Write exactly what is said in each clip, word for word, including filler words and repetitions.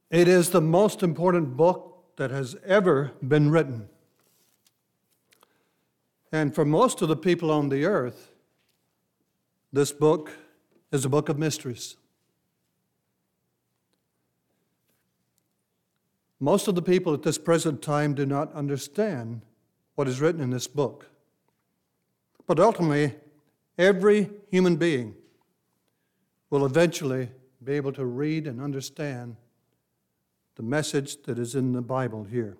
It is the most important book that has ever been written. And for most of the people on the earth, this book is a book of mysteries. Most of the people at this present time do not understand what is written in this book. But ultimately, every human being will eventually be able to read and understand the message that is in the Bible here.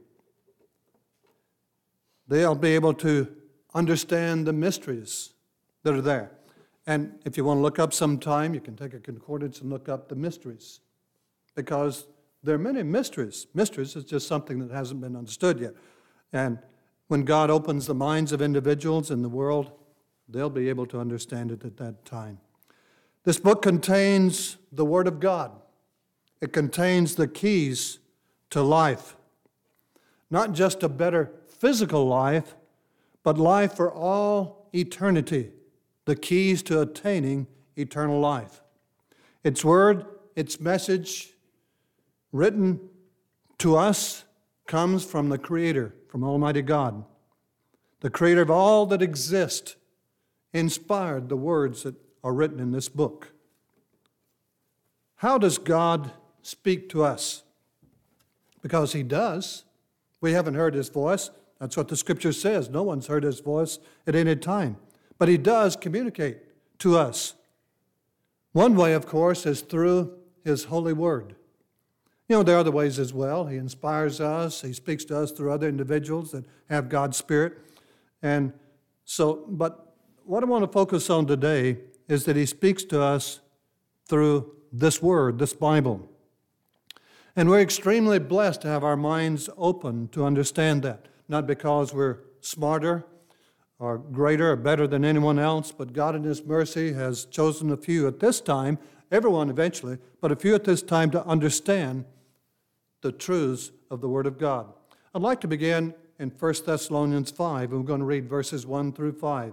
They'll be able to understand the mysteries that are there. And if you want to look up sometime, you can take a concordance and look up the mysteries, because there are many mysteries. Mysteries is just something that hasn't been understood yet. And when God opens the minds of individuals in the world, they'll be able to understand it at that time. This book contains the Word of God. It contains the keys to life. Not just a better physical life, but life for all eternity. The keys to attaining eternal life. Its word, its message, written to us, comes from the Creator, from Almighty God. The Creator of all that exists inspired the words that are written in this book. How does God speak to us? Because He does. We haven't heard His voice. That's what the Scripture says. No one's heard His voice at any time. But He does communicate to us. One way, of course, is through His holy word. You know, there are other ways as well. He inspires us. He speaks to us through other individuals that have God's Spirit. And so, but what I want to focus on today is that He speaks to us through this word, this Bible. And we're extremely blessed to have our minds open to understand that. Not because we're smarter or greater or better than anyone else, but God in His mercy has chosen a few at this time, everyone eventually, but a few at this time to understand the truths of the Word of God. I'd like to begin in First Thessalonians five, and we're going to read verses one through five.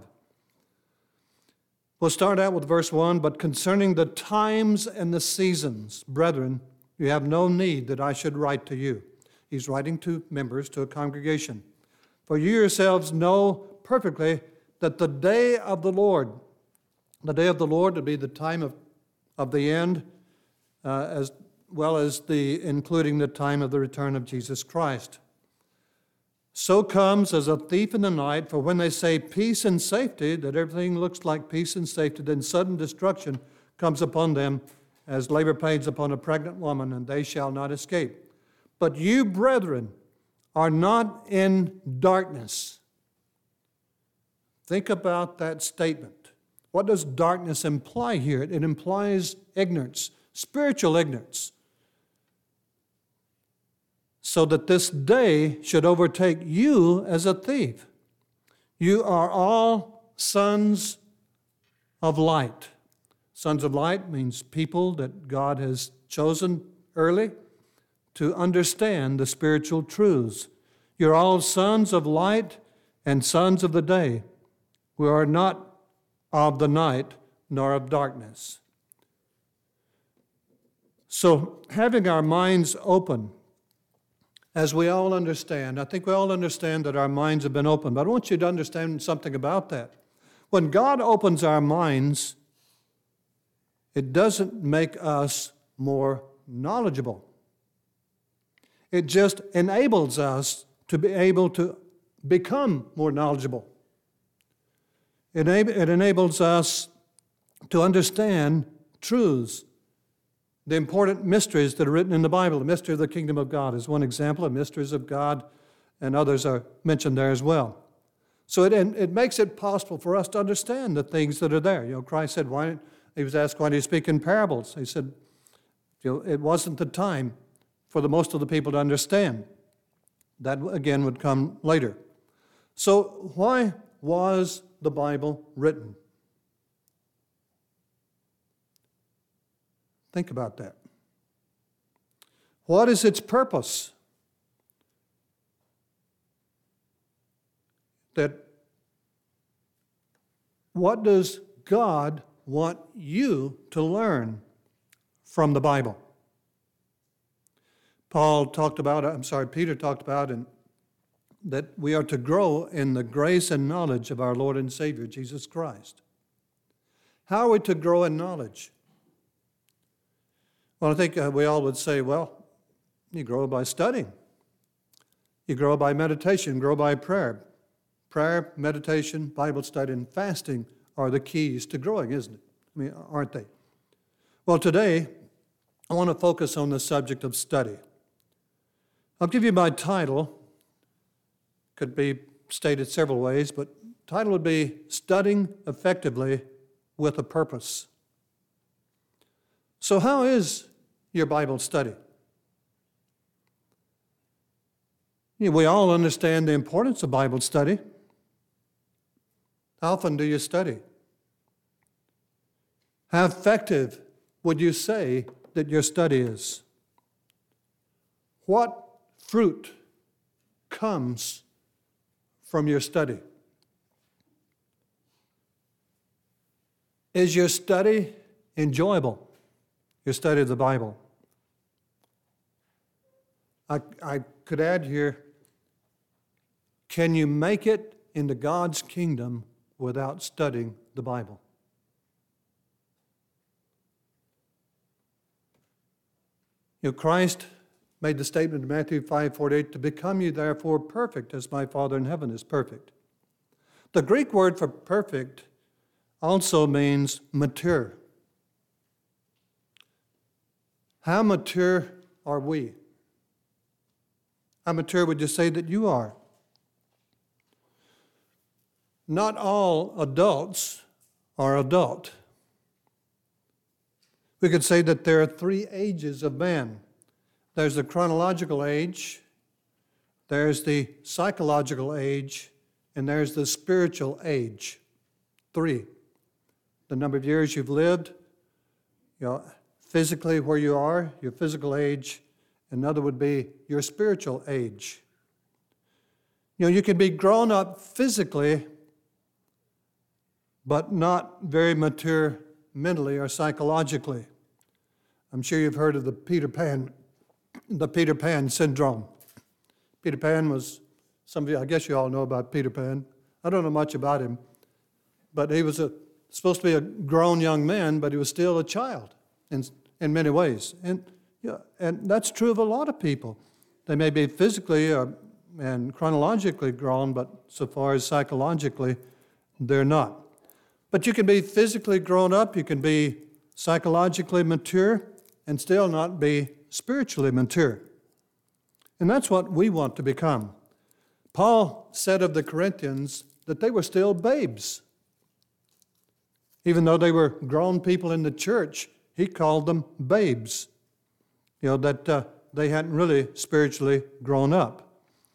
We'll start out with verse one, but concerning the times and the seasons, brethren, you have no need that I should write to you. He's writing to members, to a congregation. For you yourselves know perfectly that the day of the Lord, the day of the Lord would be the time of, of the end, uh, as well as the including the time of the return of Jesus Christ. So comes as a thief in the night, for when they say peace and safety, that everything looks like peace and safety, then sudden destruction comes upon them as labor pains upon a pregnant woman, and they shall not escape. But you, brethren, are not in darkness. Think about that statement. What does darkness imply here? It implies ignorance, spiritual ignorance. So that this day should overtake you as a thief. You are all sons of light. Sons of light means people that God has chosen early to understand the spiritual truths. You're all sons of light and sons of the day. We are not of the night nor of darkness. So, having our minds open, as we all understand, I think we all understand that our minds have been opened, but I want you to understand something about that. When God opens our minds, it doesn't make us more knowledgeable. It just enables us to be able to become more knowledgeable. It enables us to understand truths, the important mysteries that are written in the Bible. The mystery of the kingdom of God is one example. The mysteries of God and others are mentioned there as well. So it, it makes it possible for us to understand the things that are there. You know, Christ said, why, he was asked, why do you speak in parables? He said, you know, it wasn't the time for the most of the people to understand. That, again, would come later. So why was the Bible written? Think about that. What is its purpose? That what does God want you to learn from the Bible? Paul talked about, I'm sorry, Peter talked about, and that we are to grow in the grace and knowledge of our Lord and Savior, Jesus Christ. How are we to grow in knowledge? Well, I think uh, we all would say, well, you grow by studying. You grow by meditation, grow by prayer. Prayer, meditation, Bible study, and fasting are the keys to growing, isn't it? I mean, aren't they? Well, today, I want to focus on the subject of study. I'll give you my title. Could be stated several ways, but title would be Studying Effectively with a Purpose. So how is your Bible study? You know, we all understand the importance of Bible study. How often do you study? How effective would you say that your study is? What fruit comes from your study? Is your study enjoyable? Your study of the Bible? I, I could add here, can you make it into God's kingdom without studying the Bible? You know, Christ made the statement in Matthew five forty-eight, to become you therefore perfect as my Father in heaven is perfect. The Greek word for perfect also means mature. How mature are we? How mature would you say that you are? Not all adults are adult. We could say that there are three ages of man. There's the chronological age, there's the psychological age, and there's the spiritual age. Three. The number of years you've lived, you know, physically where you are, your physical age. Another would be your spiritual age. You know, you can be grown up physically, but not very mature mentally or psychologically. I'm sure you've heard of the Peter Pan, the Peter Pan syndrome. Peter Pan was, some of you, I guess you all know about Peter Pan. I don't know much about him, but he was a, supposed to be a grown young man, but he was still a child in, in many ways. And, yeah, and that's true of a lot of people. They may be physically or, and chronologically grown, but so far as psychologically, they're not. But you can be physically grown up, you can be psychologically mature, and still not be spiritually mature. And that's what we want to become. Paul said of the Corinthians that they were still babes. Even though they were grown people in the church, he called them babes. You know, that uh, they hadn't really spiritually grown up.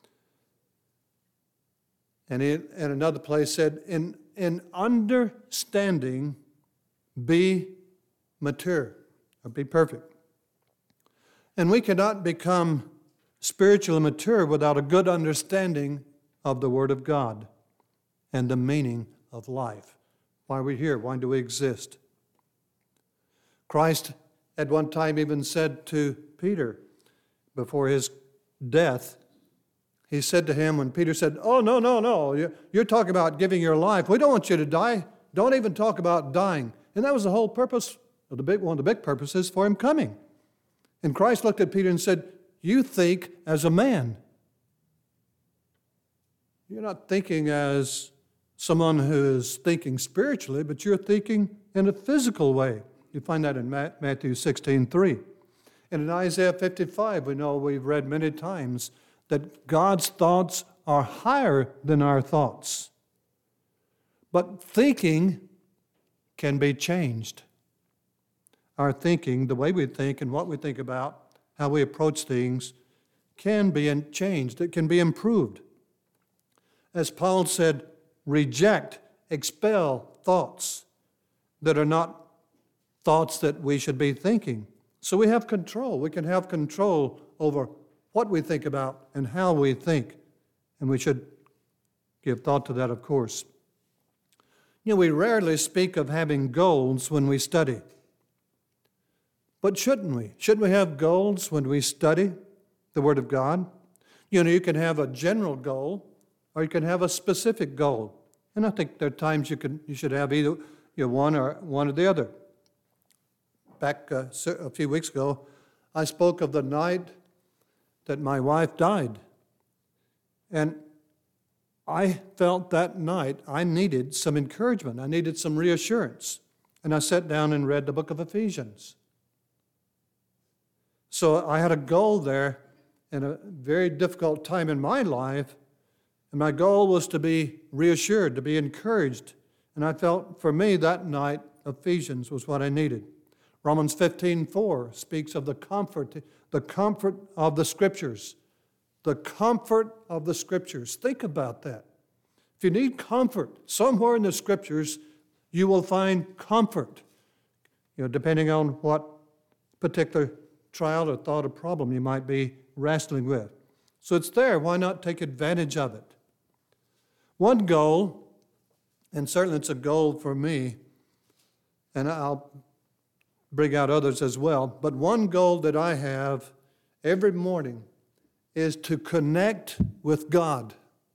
And in, in another place said, in, in understanding, be mature, or be perfect. And we cannot become spiritually mature without a good understanding of the Word of God and the meaning of life. Why are we here? Why do we exist? Christ at one time even said to Peter before his death, he said to him when Peter said, oh, no, no, no, you're talking about giving your life. We don't want you to die. Don't even talk about dying. And that was the whole purpose, of the big, one of the big purposes for him coming. And Christ looked at Peter and said, you think as a man. You're not thinking as someone who is thinking spiritually, but you're thinking in a physical way. You find that in Matthew sixteen three. And in Isaiah fifty-five, we know we've read many times that God's thoughts are higher than our thoughts. But thinking can be changed. Our thinking, the way we think and what we think about, how we approach things, can be changed. It can be improved. As Paul said, reject, expel thoughts that are not thoughts that we should be thinking. So we have control. We can have control over what we think about and how we think. And we should give thought to that, of course. You know, we rarely speak of having goals when we study. But shouldn't we? Shouldn't we have goals when we study? the Word of God. You know, you can have a general goal, or you can have a specific goal. And I think there are times you can you should have either you know, one or one or the other. Back uh, a few weeks ago, I spoke of the night that my wife died. And I felt that night I needed some encouragement. I needed some reassurance. And I sat down and read the book of Ephesians. So I had a goal there in a very difficult time in my life. And my goal was to be reassured, to be encouraged. And I felt for me that night, Ephesians was what I needed. Romans fifteen four speaks of the comfort, the comfort of the Scriptures. The comfort of the Scriptures. Think about that. If you need comfort, somewhere in the Scriptures, you will find comfort, you know, depending on what particular trial or thought or problem you might be wrestling with. So it's there. Why not take advantage of it? One goal, and certainly it's a goal for me, and I'll bring out others as well, but one goal that I have every morning is to connect with God.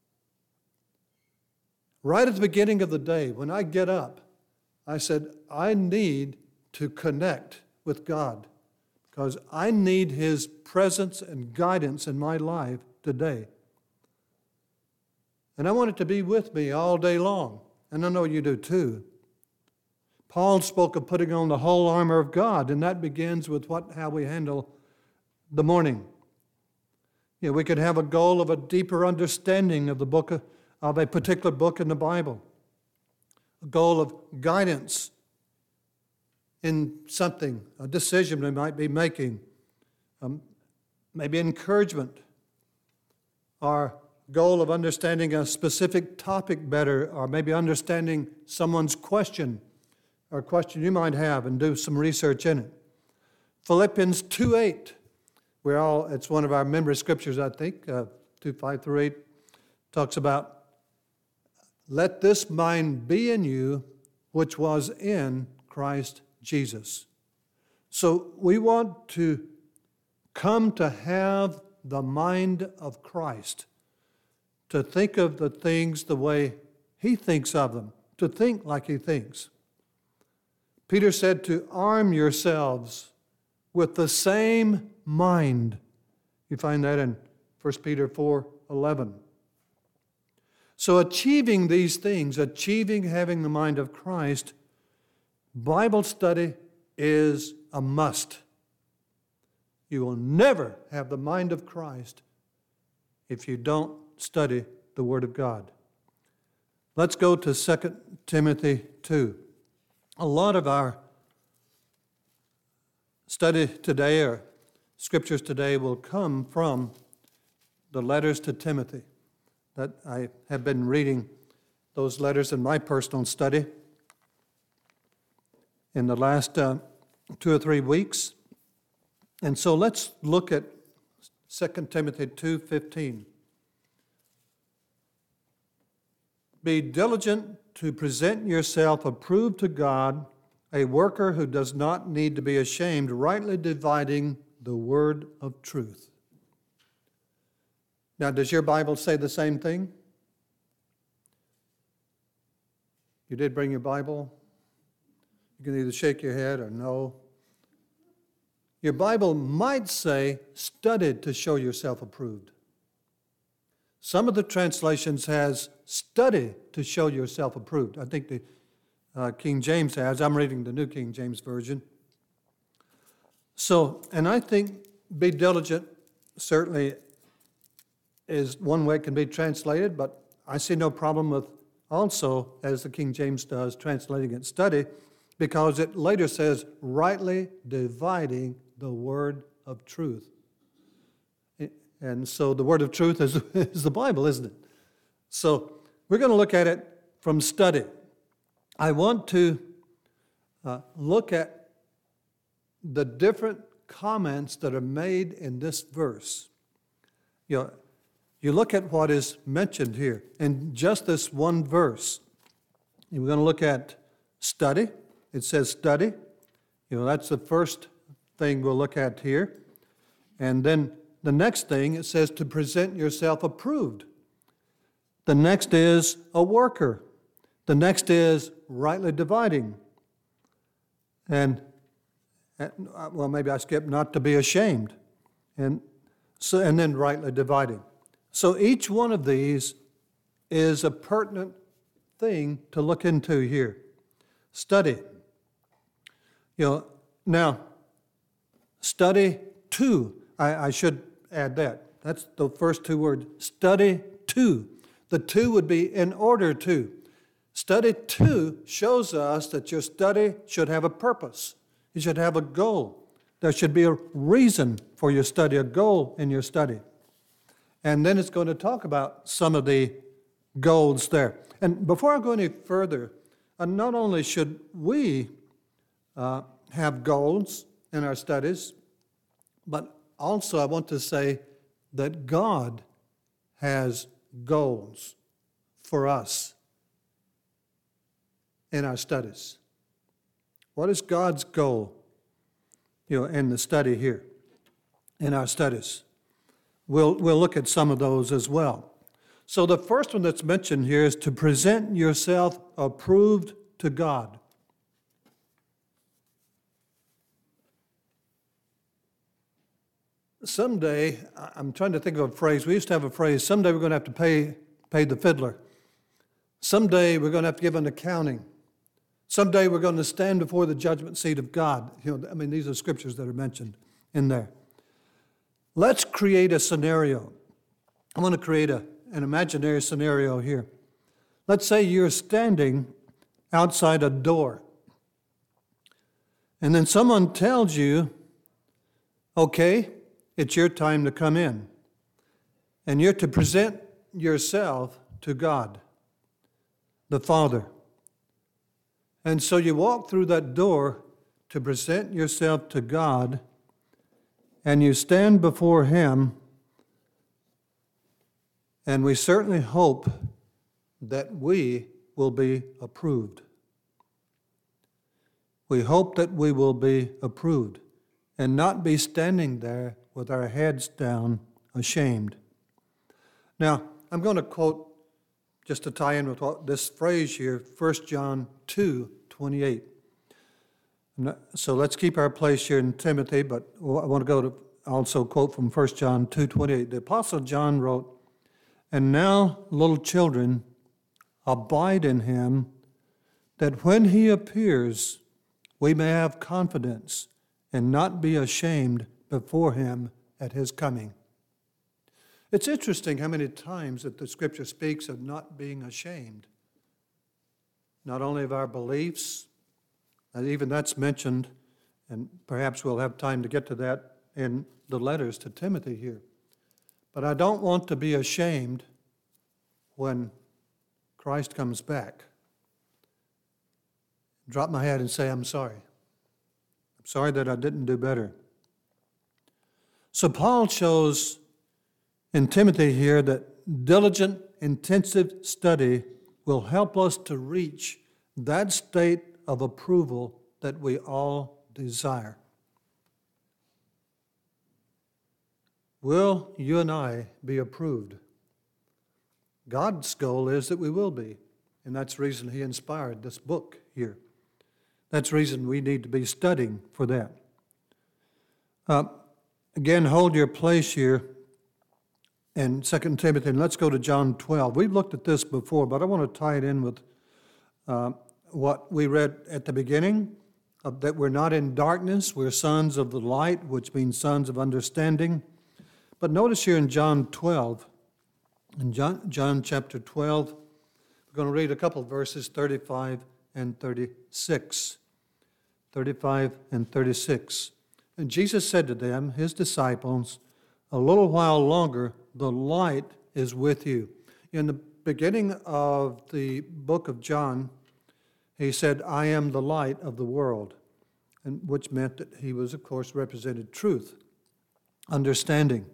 Right at the beginning of the day, when I get up, I said, I need to connect with God because I need His presence and guidance in my life today. And I want it to be with me all day long. And I know you do too. Paul spoke of putting on the whole armor of God, and that begins with what how we handle the morning. You know, we could have a goal of a deeper understanding of the book of, of a particular book in the Bible, a goal of guidance in something, a decision we might be making, um, maybe encouragement, or goal of understanding a specific topic better, or maybe understanding someone's question or question you might have and do some research in it. Philippians two eight. We're all, it's one of our memory scriptures, I think, uh, two, five through eight, talks about, let this mind be in you, which was in Christ Jesus. So we want to come to have the mind of Christ, to think of the things the way He thinks of them, to think like He thinks. Peter said to arm yourselves with the same mind. You find that in First Peter four eleven. So achieving these things, achieving having the mind of Christ, Bible study is a must. You will never have the mind of Christ if you don't study the Word of God. Let's go to Second Timothy two. A lot of our study today, or scriptures today, will come from the letters to Timothy. That I have been reading those letters in my personal study in the last uh, two or three weeks. And so let's look at Second Timothy two fifteen. Be diligent to present yourself approved to God, a worker who does not need to be ashamed, rightly dividing the word of truth. Now, does your Bible say the same thing? You did bring your Bible? You can either shake your head or no. Your Bible might say, studied to show yourself approved. Some of the translations has study to show yourself approved. I think the uh, King James has. I'm reading the New King James Version. So, and I think be diligent certainly is one way it can be translated, but I see no problem with also, as the King James does, translating it study, because it later says, rightly dividing the word of truth. And so the word of truth is, is the Bible, isn't it? So we're going to look at it from study. I want to uh, look at the different comments that are made in this verse. You know, you look at what is mentioned here in just this one verse. We're going to look at study. It says study. You know, that's the first thing we'll look at here. And then the next thing, it says to present yourself approved. The next is a worker. The next is rightly dividing. And, well, maybe I skipped not to be ashamed. And so, and then rightly dividing. So each one of these is a pertinent thing to look into here. Study. You know, now, study to, I, I should add that. That's the first two words. Study to. The to would be in order to. Study to shows us that your study should have a purpose. You should have a goal. There should be a reason for your study, a goal in your study. And then it's going to talk about some of the goals there. And before I go any further, uh, not only should we uh, have goals in our studies, but also I want to say that God has goals for us in our studies. What is God's goal, you know, in the study here, in our studies? We'll, we'll look at some of those as well. So the first one that's mentioned here is to present yourself approved to God. Someday, I'm trying to think of a phrase. We used to have a phrase, someday we're going to have to pay, pay the fiddler. Someday we're going to have to give an accounting. Someday we're going to stand before the judgment seat of God. You know, I mean, these are scriptures that are mentioned in there. Let's create a scenario. I want to create a, an imaginary scenario here. Let's say you're standing outside a door, and then someone tells you, okay, it's your time to come in. And you're to present yourself to God, the Father. And so you walk through that door to present yourself to God, and you stand before Him, and we certainly hope that we will be approved. We hope that we will be approved and not be standing there with our heads down, ashamed. Now, I'm going to quote, just to tie in with what, this phrase here, First John two twenty-eight. So let's keep our place here in Timothy, but I want to go to also quote from First John two twenty-eight. The Apostle John wrote, "And now, little children, abide in Him, that when He appears, we may have confidence and not be ashamed before Him at His coming." It's interesting how many times that the Scripture speaks of not being ashamed, not only of our beliefs, and even that's mentioned, and perhaps we'll have time to get to that in the letters to Timothy here. But I don't want to be ashamed when Christ comes back. Drop my head and say, I'm sorry. I'm sorry that I didn't do better. So Paul shows in Timothy here that diligent, intensive study will help us to reach that state of approval that we all desire. Will you and I be approved? God's goal is that we will be, and that's the reason He inspired this book here. That's the reason we need to be studying for that. Uh, again, hold your place here in Second Timothy, and let's go to John twelve. We've looked at this before, but I want to tie it in with uh, what we read at the beginning, uh, that we're not in darkness, we're sons of the light, which means sons of understanding. But notice here in John twelve, in John, John chapter twelve, we're going to read a couple of verses, thirty-five and thirty-six. thirty-five and thirty-six. And Jesus said to them, His disciples, a little while longer, the light is with you. In the beginning of the book of John, He said, I am the light of the world, and which meant that He was, of course, represented truth, understanding.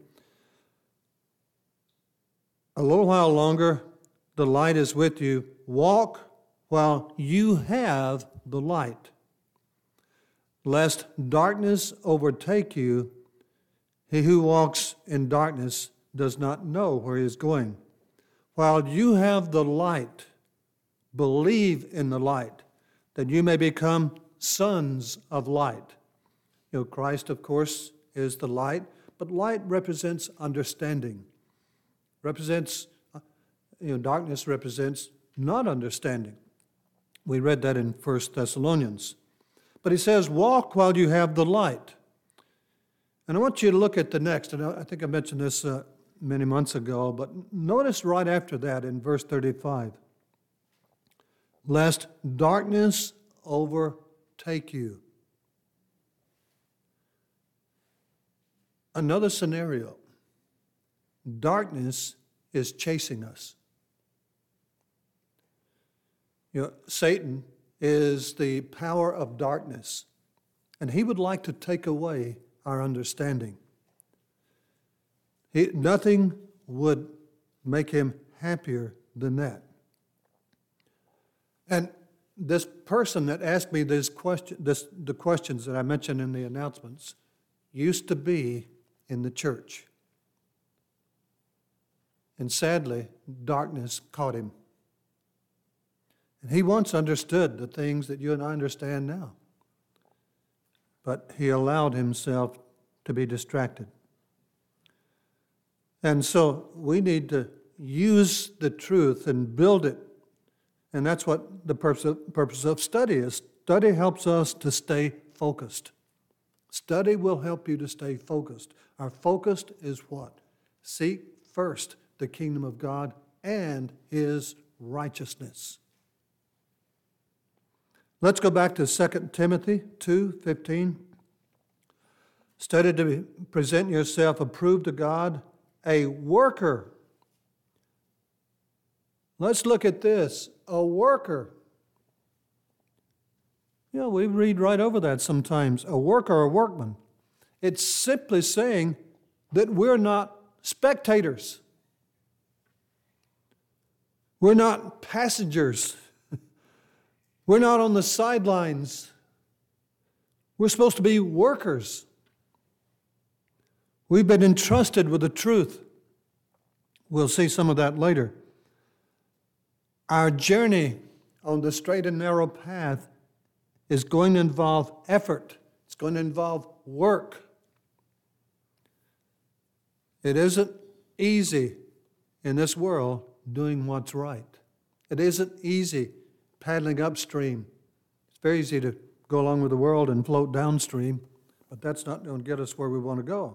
A little while longer, the light is with you. Walk while you have the light, lest darkness overtake you. He who walks in darkness does not know where he is going. While you have the light, believe in the light, that you may become sons of light. You know, Christ, of course, is the light, but light represents understanding. Represents, you know, darkness represents not understanding. We read that in First Thessalonians. But he says, walk while you have the light. And I want you to look at the next, and I think I mentioned this uh, many months ago, but notice right after that in verse thirty-five, lest darkness overtake you. Another scenario. Darkness is chasing us. You know, Satan is the power of darkness, and he would like to take away our understanding. He, nothing would make him happier than that. And this person that asked me this question, this, the questions that I mentioned in the announcements, used to be in the church. And sadly, darkness caught him. And he once understood the things that you and I understand now. But he allowed himself to be distracted. And so we need to use the truth and build it. And that's what the purpose of, purpose of study is. Study helps us to stay focused. Study will help you to stay focused. Our focus is what? Seek first the kingdom of God and His righteousness. Let's go back to Second Timothy two fifteen. Study to present yourself approved to God, a worker. Let's look at this, a worker. You know, we read right over that sometimes, a worker or a workman. It's simply saying that we're not spectators. We're not passengers. We're not on the sidelines. We're supposed to be workers. We've been entrusted with the truth. We'll see some of that later. Our journey on the straight and narrow path is going to involve effort. It's going to involve work. It isn't easy in this world doing what's right. It isn't easy paddling upstream. It's very easy to go along with the world and float downstream, but that's not going to get us where we want to go.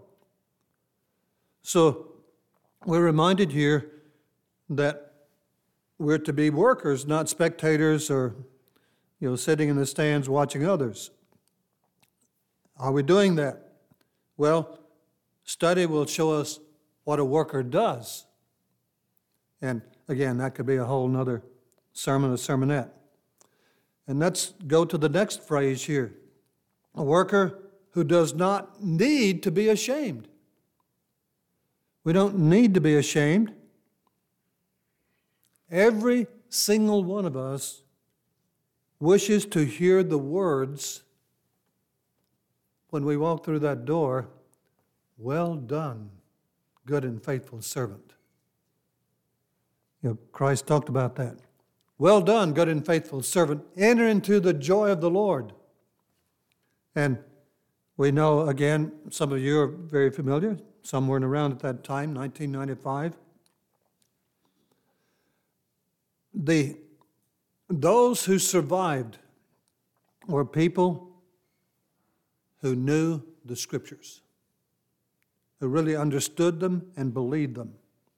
So we're reminded here that we're to be workers, not spectators or, you know, sitting in the stands watching others. Are we doing that? Well, study will show us what a worker does. And again, that could be a whole nother sermon, a sermonette. And let's go to the next phrase here. A worker who does not need to be ashamed. We don't need to be ashamed. Every single one of us wishes to hear the words when we walk through that door, well done, good and faithful servant. You know, Christ talked about that. Well done, good and faithful servant. Enter into the joy of the Lord. And we know, again, some of you are very familiar. Some weren't around at that time, nineteen ninety-five. The, those who survived were people who knew the Scriptures, who really understood them and believed them.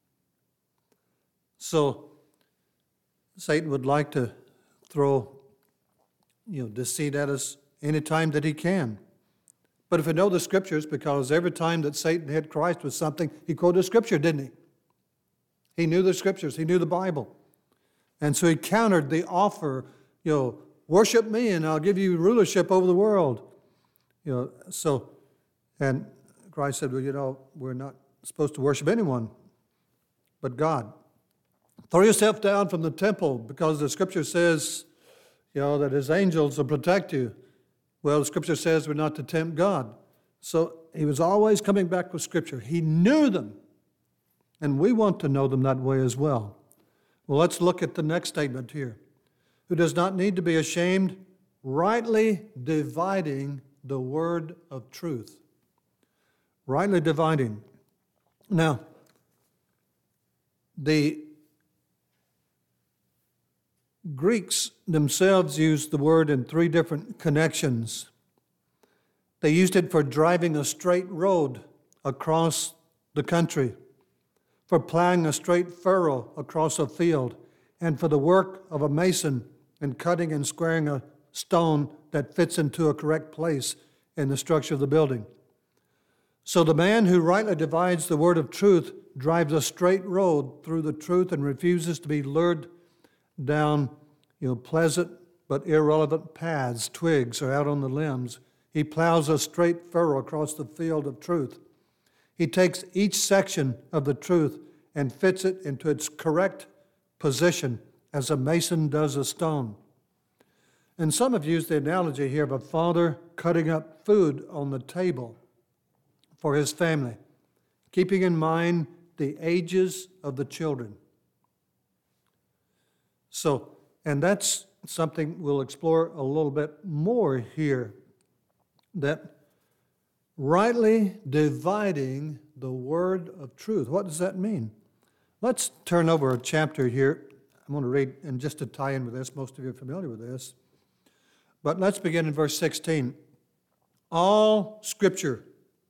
So Satan would like to throw, you know, deceit at us any time that he can. But if we know the Scriptures, because every time that Satan hit Christ with something, he quoted Scripture, didn't he? He knew the Scriptures. He knew the Bible. And so he countered the offer, you know, worship me and I'll give you rulership over the world. You know, so, and Christ said, well, you know, we're not supposed to worship anyone but God. Throw yourself down from the temple because the Scripture says, you know, that His angels will protect you. Well, the Scripture says we're not to tempt God. So he was always coming back with Scripture. He knew them. And we want to know them that way as well. Well, let's look at the next statement here. Who does not need to be ashamed, rightly dividing the word of truth. Rightly dividing. Now, the Greeks themselves used the word in three different connections. They used it for driving a straight road across the country, for plowing a straight furrow across a field, and for the work of a mason in cutting and squaring a stone that fits into a correct place in the structure of the building. So the man who rightly divides the word of truth drives a straight road through the truth and refuses to be lured down, you know, pleasant but irrelevant paths, twigs, or out on the limbs. He plows a straight furrow across the field of truth. He takes each section of the truth and fits it into its correct position as a mason does a stone. And some have used the analogy here of a father cutting up food on the table for his family, keeping in mind the ages of the children. So, and that's something we'll explore a little bit more here, that rightly dividing the word of truth. What does that mean? Let's turn over a chapter here. I'm going to read, and just to tie in with this, most of you are familiar with this. But let's begin in verse sixteen. All Scripture,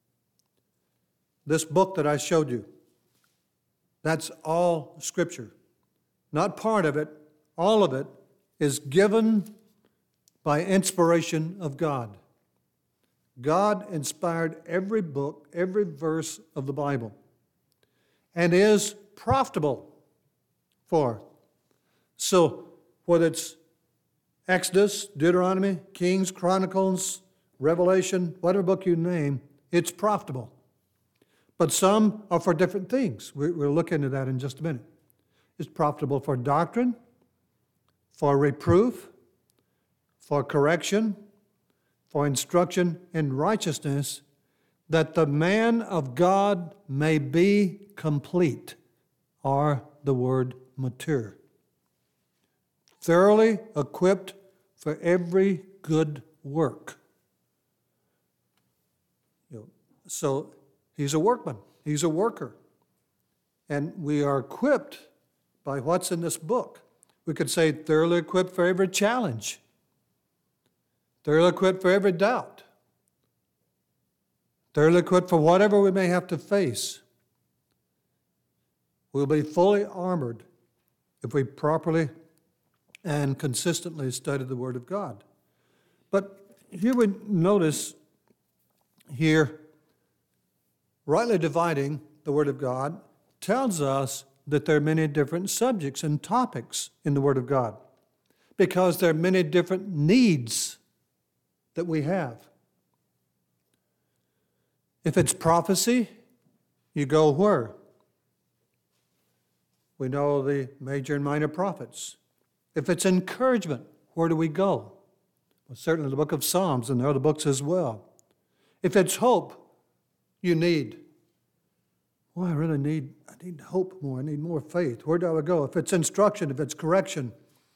this book that I showed you, that's all Scripture. Not part of it, all of it is given by inspiration of God. God inspired every book, every verse of the Bible, and is profitable for. So, whether it's Exodus, Deuteronomy, Kings, Chronicles, Revelation, whatever book you name, it's profitable. But some are for different things. We'll look into that in just a minute. It's profitable for doctrine, for reproof, for correction, for instruction in righteousness, that the man of God may be complete, or the word mature, thoroughly equipped for every good work. You know, so he's a workman, he's a worker, and we are equipped by what's in this book. We could say thoroughly equipped for every challenge, thoroughly equipped for every doubt, thoroughly equipped for whatever we may have to face. We'll be fully armored if we properly and consistently study the Word of God. But here we notice here, rightly dividing the Word of God tells us that there are many different subjects and topics in the Word of God, because there are many different needs that we have. If it's prophecy, you go where? We know the major and minor prophets. If it's encouragement, where do we go? Well, certainly the book of Psalms and the other books as well. If it's hope, you need, well, I really need, I need hope more. I need more faith. Where do I go? If it's instruction, if it's correction,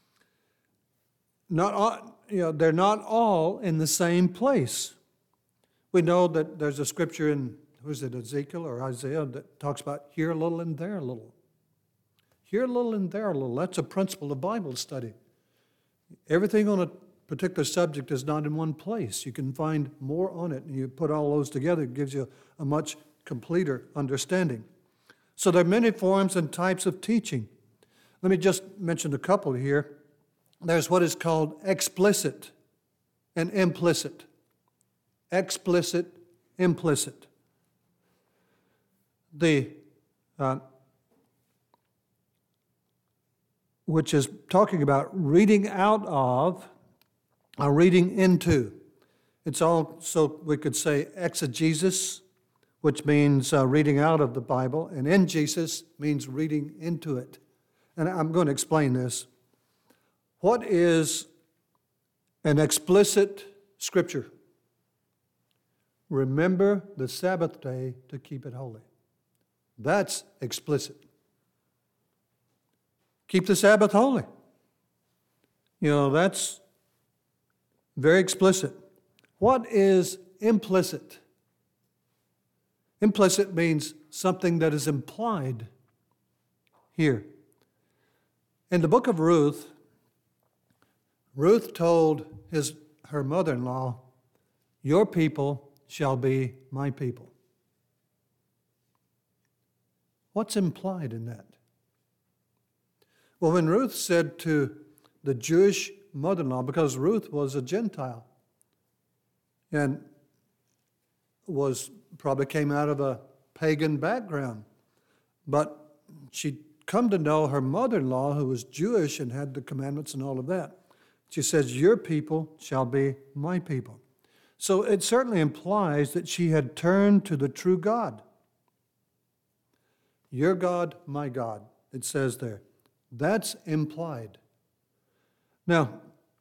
not all, you know, they're not all in the same place. We know that there's a scripture in, who is it, Ezekiel or Isaiah, that talks about here a little and there a little. Here a little and there a little. That's a principle of Bible study. Everything on a particular subject is not in one place. You can find more on it, and you put all those together, it gives you a much completer understanding. So there are many forms and types of teaching. Let me just mention a couple here. There's what is called explicit and implicit. Explicit, implicit. The uh, which is talking about reading out of or reading into. It's also, we could say, exegesis, which means uh, reading out of the Bible, and eisegesis means reading into it. And I'm going to explain this. What is an explicit scripture? remember the Sabbath day to keep it holy. That's explicit. Keep the Sabbath holy. You know, that's very explicit. What is implicit? Implicit means something that is implied here. In the book of Ruth, Ruth told his, her mother-in-law, "Your people shall be my people." What's implied in that? Well, when Ruth said to the Jewish mother-in-law, because Ruth was a Gentile and was probably came out of a pagan background, but she'd come to know her mother-in-law, who was Jewish and had the commandments and all of that. She says, "Your people shall be my people." So it certainly implies that she had turned to the true God. Your God, my God, it says there. That's implied. Now,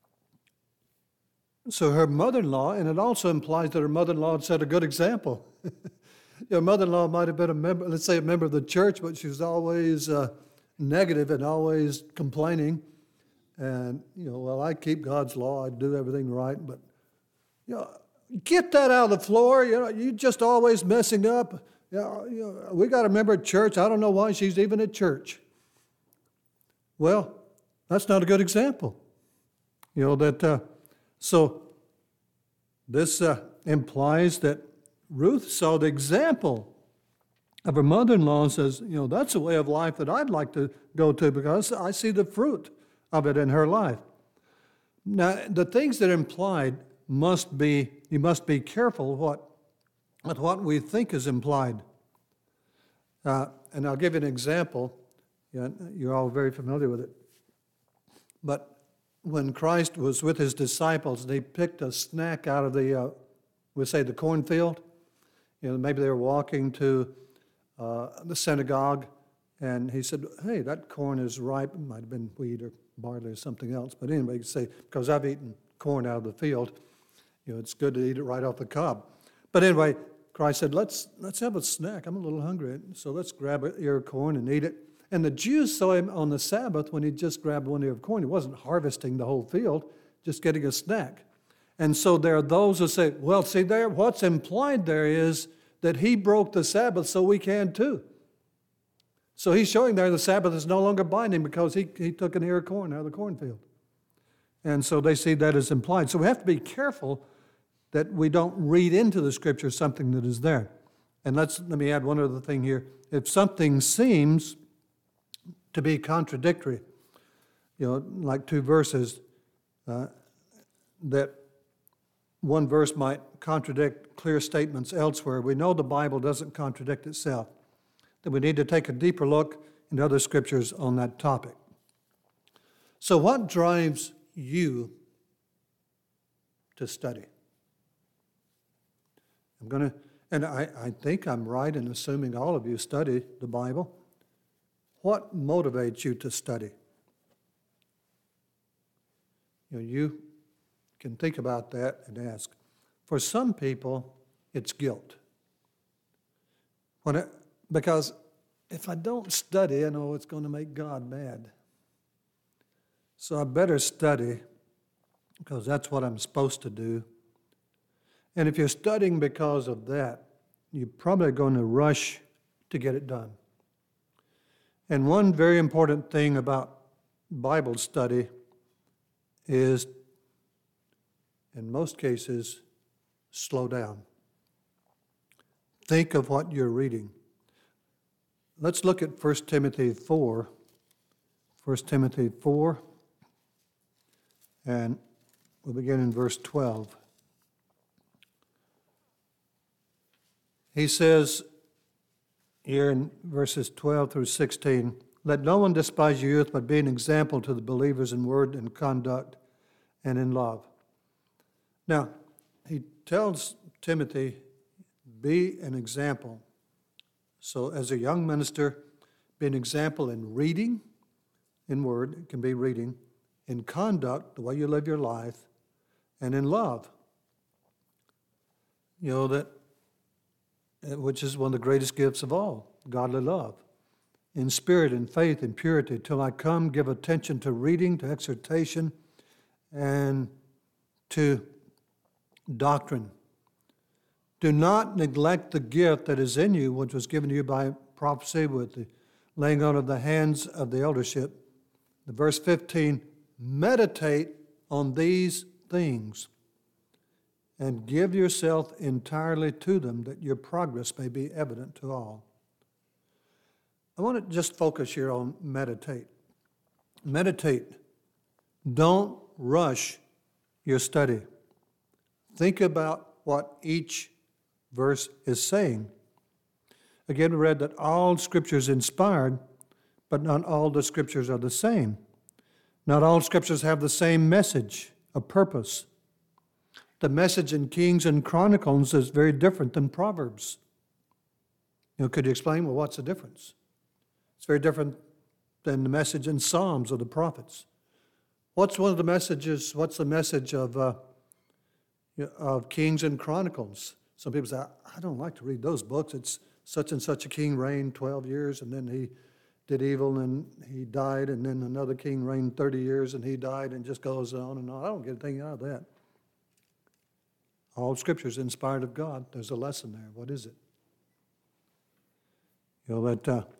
so her mother-in-law, and it also implies that her mother-in-law had set a good example. Your mother-in-law might have been a member, let's say a member of the church, but she was always uh, negative and always complaining. And, you know, well, I keep God's law, I do everything right, but, you know, get that out of the floor. You know, you're just always messing up. You know, you know, we got a member at church. I don't know why she's even at church. Well, that's not a good example. You know, that, uh, so this uh, implies that Ruth saw the example of her mother-in-law and says, you know, that's a way of life that I'd like to go to because I see the fruit of it in her life. Now, the things that are implied must be, you must be careful what, with what we think is implied. Uh, and I'll give you an example. You're all very familiar with it. But when Christ was with his disciples, they picked a snack out of the, uh, we say the cornfield. You know, maybe they were walking to uh, the synagogue, and he said, "Hey, that corn is ripe." It might have been wheat or barley or something else. But anyway, you could say, because I've eaten corn out of the field, you know, it's good to eat it right off the cob. But anyway, Christ said, let's let's have a snack. I'm a little hungry, so let's grab an ear of corn and eat it. And the Jews saw him on the Sabbath when he just grabbed one ear of corn. He wasn't harvesting the whole field, just getting a snack. And so there are those who say, well, see there, what's implied there is that he broke the Sabbath so we can too. So he's showing there the Sabbath is no longer binding because he, he took an ear of corn out of the cornfield. And so they see that as implied. So we have to be careful that we don't read into the Scripture something that is there. And let's let me add one other thing here. If something seems to be contradictory, you know, like two verses, uh, that one verse might contradict clear statements elsewhere, we know the Bible doesn't contradict itself, that we need to take a deeper look into other Scriptures on that topic. So what drives you to study? I'm going to, and I, I think I'm right in assuming all of you study the Bible. What motivates you to study? You know, you can think about that and ask. For some people, it's guilt. When it, because if I don't study, I know it's going to make God mad. So I better study because that's what I'm supposed to do. And if you're studying because of that, you're probably going to rush to get it done. And one very important thing about Bible study is, in most cases, slow down. Think of what you're reading. Let's look at First Timothy four. First Timothy four, and we'll begin in verse twelve. He says here in verses twelve through sixteen, "Let no one despise your youth, but be an example to the believers in word and conduct and in love." Now, he tells Timothy, be an example. So as a young minister, be an example in reading, in word, it can be reading, in conduct, the way you live your life, and in love. You know, that which is one of the greatest gifts of all, godly love, in spirit and faith and purity. Till I come, give attention to reading, to exhortation, and to doctrine. Do not neglect the gift that is in you, which was given to you by prophecy with the laying on of the hands of the eldership. The verse fifteen, meditate on these things and give yourself entirely to them, that your progress may be evident to all. I want to just focus here on meditate. Meditate. Don't rush your study. Think about what each verse is saying. Again, we read that all Scripture is inspired, but not all the Scriptures are the same. Not all Scriptures have the same message, a purpose. The message in Kings and Chronicles is very different than Proverbs. You know, could you explain, well, what's the difference? It's very different than the message in Psalms or the prophets. What's one of the messages, what's the message of, uh, of Kings and Chronicles? Some people say, I don't like to read those books. It's such and such a king reigned twelve years, and then he did evil, and he died, and then another king reigned thirty years, and he died, and just goes on and on. I don't get anything out of that. All Scripture is inspired of God. There's a lesson there. What is it? You know, that uh,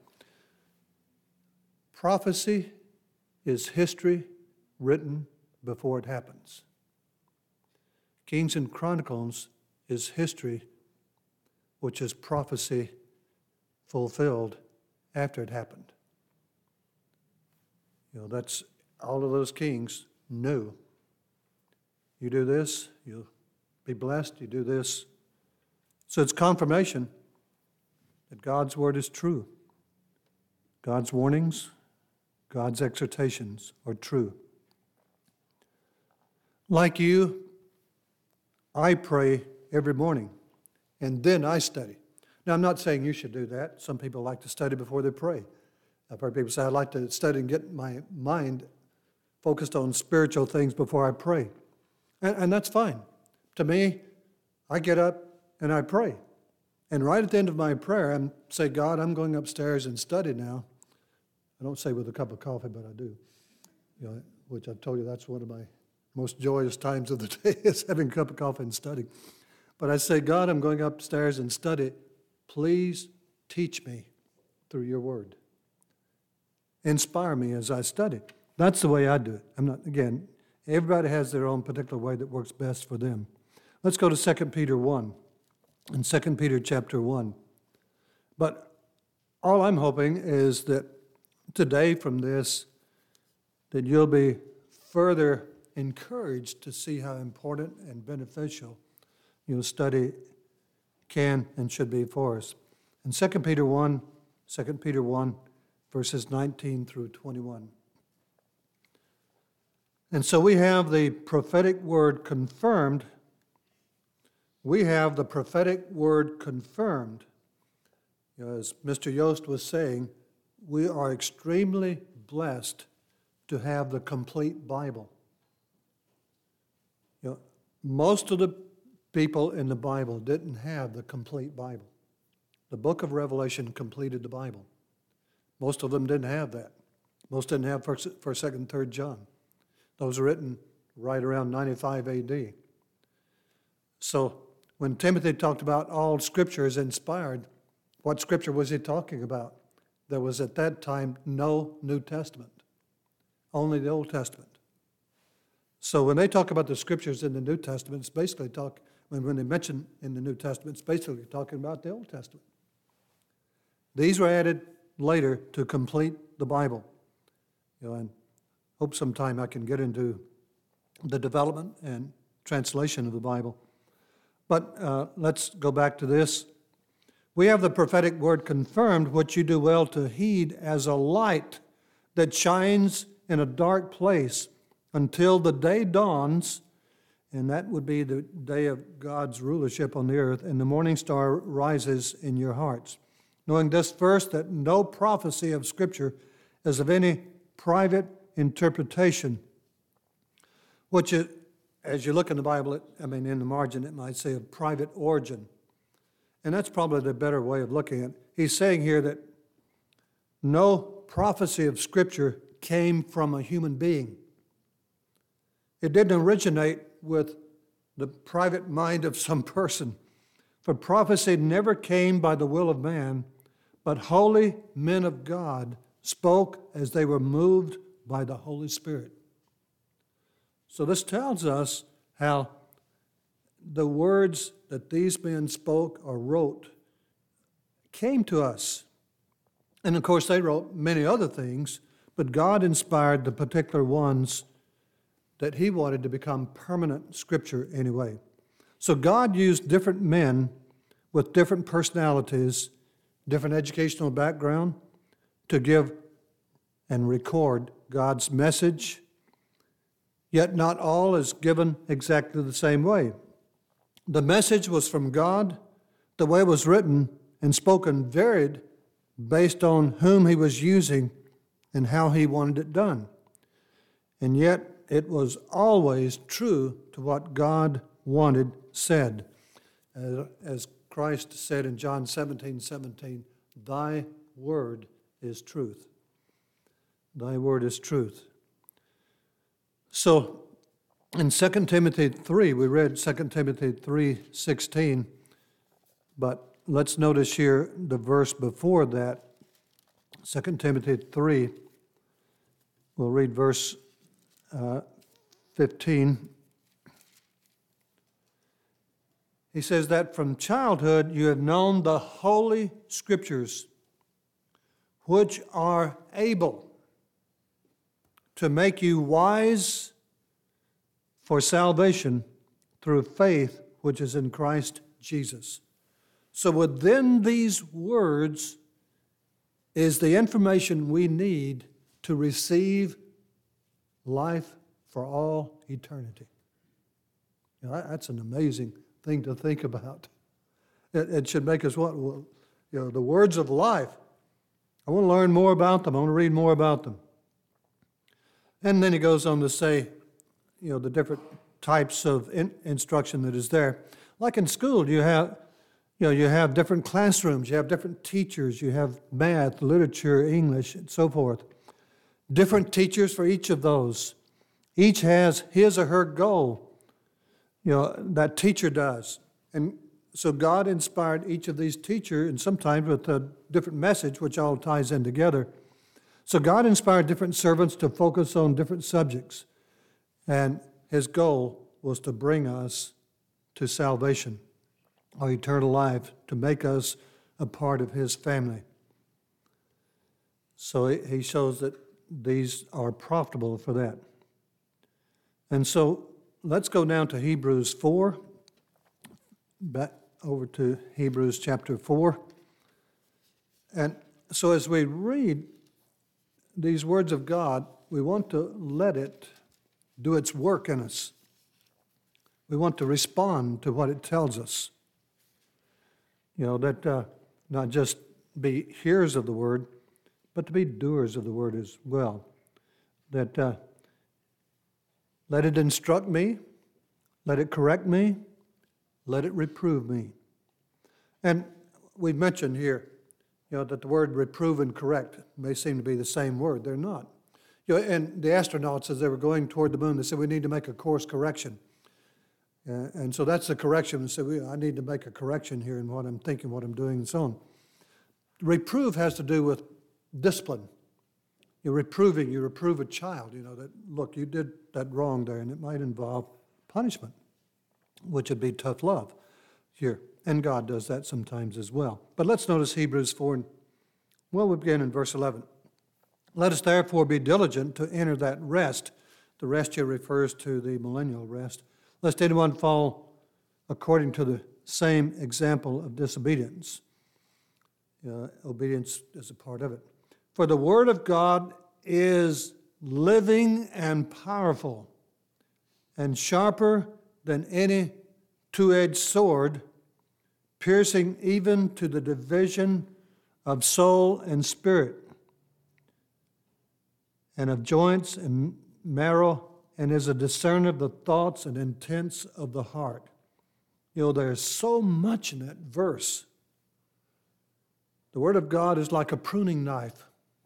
prophecy is history written before it happens. Kings and Chronicles is history, which is prophecy fulfilled after it happened. You know, that's all of those kings knew. You do this, you'll be blessed. You do this. So it's confirmation that God's word is true. God's warnings, God's exhortations are true. Like you, I pray every morning, and then I study. Now, I'm not saying you should do that. Some people like to study before they pray. I've heard people say, I'd like to study and get my mind focused on spiritual things before I pray. And, and that's fine. To me, I get up and I pray. And right at the end of my prayer, I say, God, I'm going upstairs and study now. I don't say with a cup of coffee, but I do. You know, which I've told you that's one of my most joyous times of the day is having a cup of coffee and studying. But I say, God, I'm going upstairs and study. Please teach me through your word. Inspire me as I study. That's the way I do it. I'm not, again, everybody has their own particular way that works best for them. Let's go to Second Peter one, in Second Peter chapter one. But all I'm hoping is that today from this, that you'll be further encouraged to see how important and beneficial your study can and should be for us. In Second Peter one, Second Peter one, verses nineteen through twenty-one. And so we have the prophetic word confirmed. We have the prophetic word confirmed. You know, as Mister Yost was saying, we are extremely blessed to have the complete Bible. You know, most of the people in the Bible didn't have the complete Bible. The book of Revelation completed the Bible. Most of them didn't have that. Most didn't have first, first second, third John. Those were written right around ninety-five A D. So when Timothy talked about all Scripture is inspired, what Scripture was he talking about? There was at that time no New Testament, only the Old Testament. So when they talk about the Scriptures in the New Testament, it's basically talk, when, when they mention in the New Testament, it's basically talking about the Old Testament. These were added later to complete the Bible. You know, and hope sometime I can get into the development and translation of the Bible. But uh, let's go back to this. We have the prophetic word confirmed, which you do well to heed as a light that shines in a dark place until the day dawns, and that would be the day of God's rulership on the earth, and the morning star rises in your hearts. Knowing this first, that no prophecy of Scripture is of any private interpretation, which is, as you look in the Bible, it, I mean, in the margin, it might say of private origin. And that's probably the better way of looking at it. He's saying here that no prophecy of Scripture came from a human being. It didn't originate with the private mind of some person. For prophecy never came by the will of man, but holy men of God spoke as they were moved by the Holy Spirit. So this tells us how the words that these men spoke or wrote came to us. And of course, they wrote many other things, but God inspired the particular ones that he wanted to become permanent Scripture anyway. So God used different men with different personalities, different educational background, to give and record God's message, yet not all is given exactly the same way. The message was from God. The way it was written and spoken varied based on whom he was using and how he wanted it done. And yet it was always true to what God wanted said. As Christ said in John seventeen seventeen, thy word is truth. Thy word is truth. So in Second Timothy three, we read Second Timothy three sixteen, but let's notice here the verse before that, Second Timothy three. We'll read verse uh, fifteen. He says that from childhood you have known the Holy Scriptures, which are able to make you wise for salvation through faith which is in Christ Jesus. So within these words is the information we need to receive life for all eternity. You know, that's an amazing thing to think about. It, it should make us what? Well, you know, the words of life. I want to learn more about them. I want to read more about them. And then he goes on to say, you know, the different types of in, instruction that is there. Like in school, you have, you know, you have different classrooms, you have different teachers, you have math, literature, English, and so forth. Different teachers for each of those. Each has his or her goal. You know, that teacher does. And so God inspired each of these teachers, and sometimes with a different message, which all ties in together. So God inspired different servants to focus on different subjects. And his goal was to bring us to salvation, or eternal life, to make us a part of his family. So he shows that these are profitable for that. And so let's go down to Hebrews four, back over to Hebrews chapter four. And so as we read these words of God, we want to let it do its work in us. We want to respond to what it tells us. You know, that uh, not just be hearers of the word, but to be doers of the word as well. That uh, let it instruct me, let it correct me, let it reprove me. And we mentioned here, you know, that the word reprove and correct may seem to be the same word. They're not. You know, and the astronauts, as they were going toward the moon, they said, we need to make a course correction. Uh, and so that's the correction. So we, I need to make a correction here in what I'm thinking, what I'm doing, and so on. Reprove has to do with discipline. You're reproving, you reprove a child, you know, that, look, you did that wrong there, and it might involve punishment, which would be tough love here. And God does that sometimes as well. But let's notice Hebrews four, and well, we begin in verse eleven. Let us therefore be diligent to enter that rest. The rest here refers to the millennial rest. Lest anyone fall according to the same example of disobedience. Uh, obedience is a part of it. For the word of God is living and powerful, and sharper than any two-edged sword, piercing even to the division of soul and spirit, and of joints and marrow, and is a discerner of the thoughts and intents of the heart. You know, there's so much in that verse The Word of God is like a pruning knife.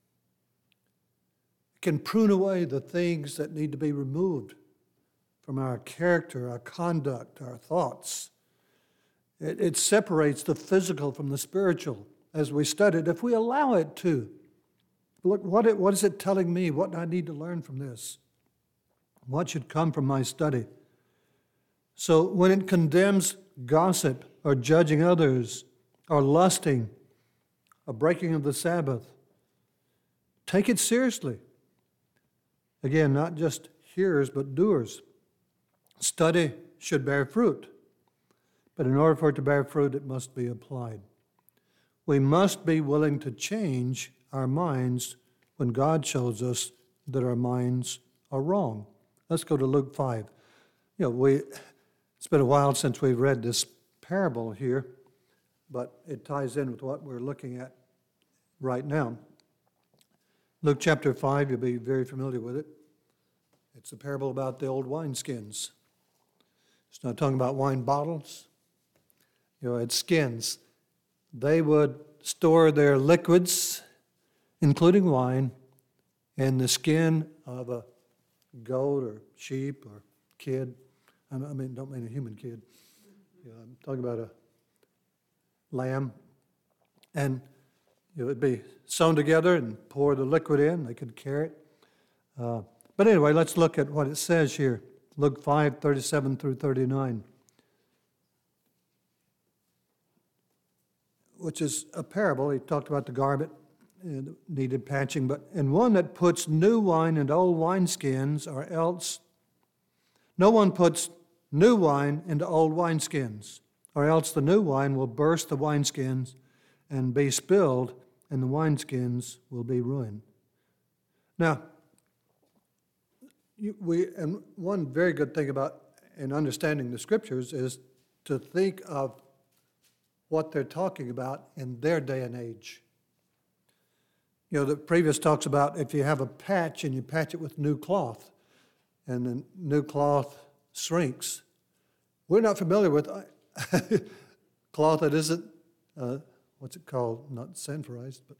It can prune away the things that need to be removed from our character, our conduct, our thoughts. It, it separates the physical from the spiritual as we study it, if we allow it to. Look, what, it, what is it telling me? What do I need to learn from this? What should come from my study? So when it condemns gossip or judging others or lusting or breaking of the Sabbath, take it seriously. Again, not just hearers, but doers. Study should bear fruit, but in order for it to bear fruit, it must be applied. We must be willing to change our minds when God shows us that our minds are wrong. Let's go to Luke five. You know, we it's been a while since we've read this parable here, but it ties in with what we're looking at right now. Luke chapter five, you'll be very familiar with it. It's a parable about the old wineskins. It's not talking about wine bottles. You know, it's skins. They would store their liquids, including wine, in the skin of a goat or sheep or kid. I mean, don't mean a human kid. You know, I'm talking about a lamb. And you know, it'd be sewn together and pour the liquid in. They could carry it. Uh, but anyway, let's look at what it says here. Luke five, thirty-seven through thirty-nine. Which is a parable. He talked about the garment, it needed patching, but and one that puts new wine into old wineskins, or else no one puts new wine into old wineskins, or else the new wine will burst the wineskins and be spilled, and the wineskins will be ruined. Now, you, we and one very good thing about in understanding the Scriptures is to think of what they're talking about in their day and age. You know, the previous talks about if you have a patch and you patch it with new cloth, and the new cloth shrinks. We're not familiar with cloth that isn't, uh, what's it called? Not sanforized, but,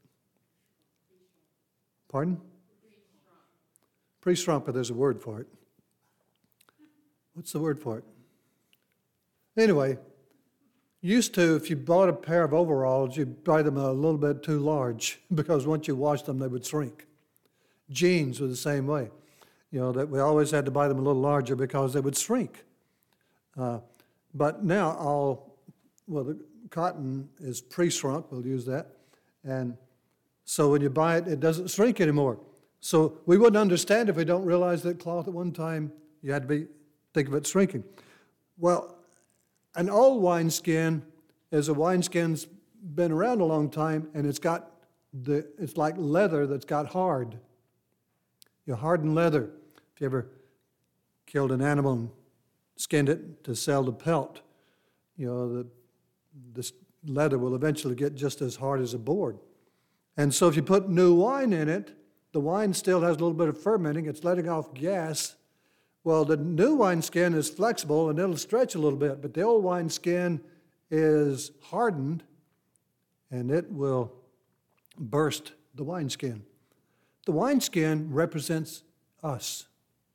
pardon? Pre-shrunk, but there's a word for it. What's the word for it? Anyway, used to, if you bought a pair of overalls, you'd buy them a little bit too large because once you washed them, they would shrink. Jeans were the same way. You know, that we always had to buy them a little larger because they would shrink. Uh, but now all, well, the cotton is pre-shrunk, we'll use that. And so when you buy it, it doesn't shrink anymore. So we wouldn't understand if we don't realize that cloth at one time, you had to be think of it shrinking. Well, an old wineskin is a wineskin's been around a long time, and it's got the it's like leather that's got hard. You know, hardened leather. If you ever killed an animal and skinned it to sell the pelt, you know, the this leather will eventually get just as hard as a board. And so if you put new wine in it, the wine still has a little bit of fermenting. It's letting off gas. Well, the new wineskin is flexible and it'll stretch a little bit, but the old wineskin is hardened and it will burst the wineskin. The wineskin represents us.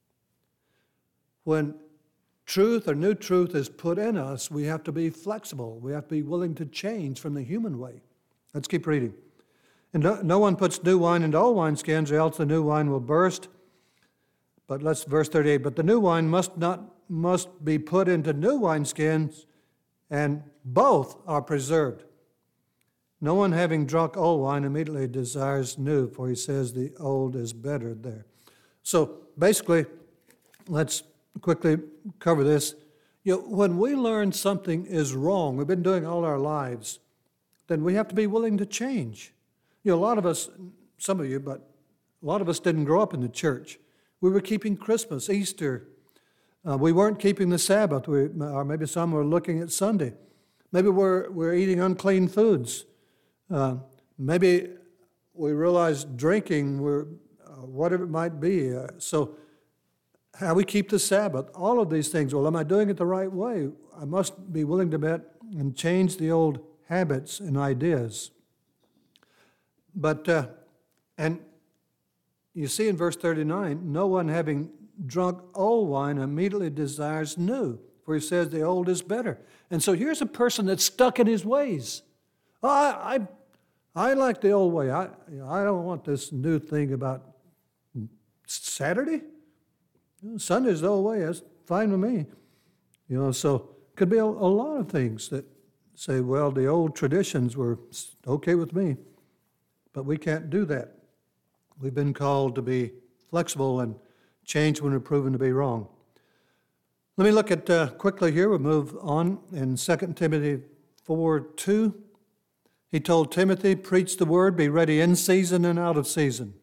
When truth or new truth is put in us, we have to be flexible. We have to be willing to change from the human way. Let's keep reading. And no, no one puts new wine into old wineskins, or else the new wine will burst. But let's verse thirty-eight. But the new wine must not must be put into new wineskins, and both are preserved. No one having drunk old wine immediately desires new, for he says the old is better there. So basically, let's quickly cover this. You know, when we learn something is wrong, we've been doing all our lives, then we have to be willing to change. You know, a lot of us, some of you, but a lot of us didn't grow up in the church. We were keeping Christmas, Easter. Uh, we weren't keeping the Sabbath, we, or maybe some were looking at Sunday. Maybe we're, we're eating unclean foods. Uh, maybe we realize drinking, we're, uh, whatever it might be. Uh, so how we keep the Sabbath, all of these things. Well, am I doing it the right way? I must be willing to bet and change the old habits and ideas. But, uh, and you see in verse thirty-nine, no one having drunk old wine immediately desires new, for he says the old is better. And so here's a person that's stuck in his ways. Oh, I, I, I like the old way. I, I don't want this new thing about Saturday. Sunday's the old way. That's fine with me. You know, so could be a, a lot of things that say, well, the old traditions were okay with me, but we can't do that. We've been called to be flexible and change when we're proven to be wrong. Let me look at uh, quickly here. We'll move on in Second Timothy four two. He told Timothy, preach the word, be ready in season and out of season.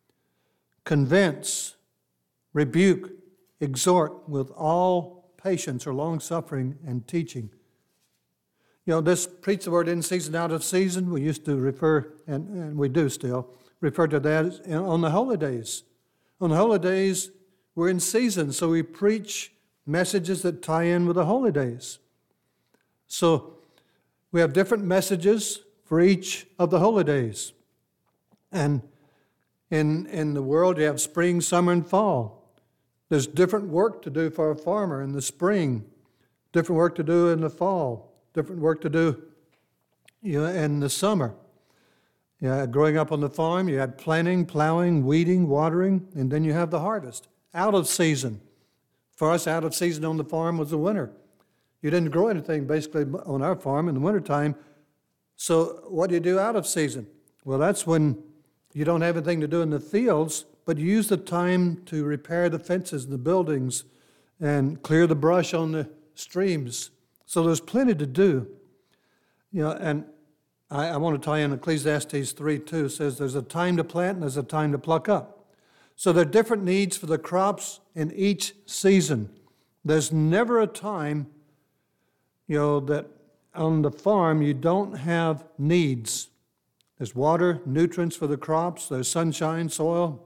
Convince, rebuke, exhort with all patience or long-suffering and teaching. You know, this preach the word in season, out of season, we used to refer, and, and we do still, refer to that as on the holy days. On the holy days, we're in season, so we preach messages that tie in with the holy days. So we have different messages for each of the holy days. And in, in the world, you have spring, summer, and fall. There's different work to do for a farmer in the spring, different work to do in the fall, different work to do you know, in the summer. Yeah, growing up on the farm, you had planting, plowing, weeding, watering, and then you have the harvest. Out of season. For us, out of season on the farm was the winter. You didn't grow anything basically on our farm in the wintertime. So what do you do out of season? Well, that's when you don't have anything to do in the fields, but you use the time to repair the fences and the buildings and clear the brush on the streams. So there's plenty to do. You know, and I, I want to tie in Ecclesiastes three two. It says there's a time to plant and there's a time to pluck up. So there are different needs for the crops in each season. There's never a time, you know, that on the farm you don't have needs. There's water, nutrients for the crops. There's sunshine, soil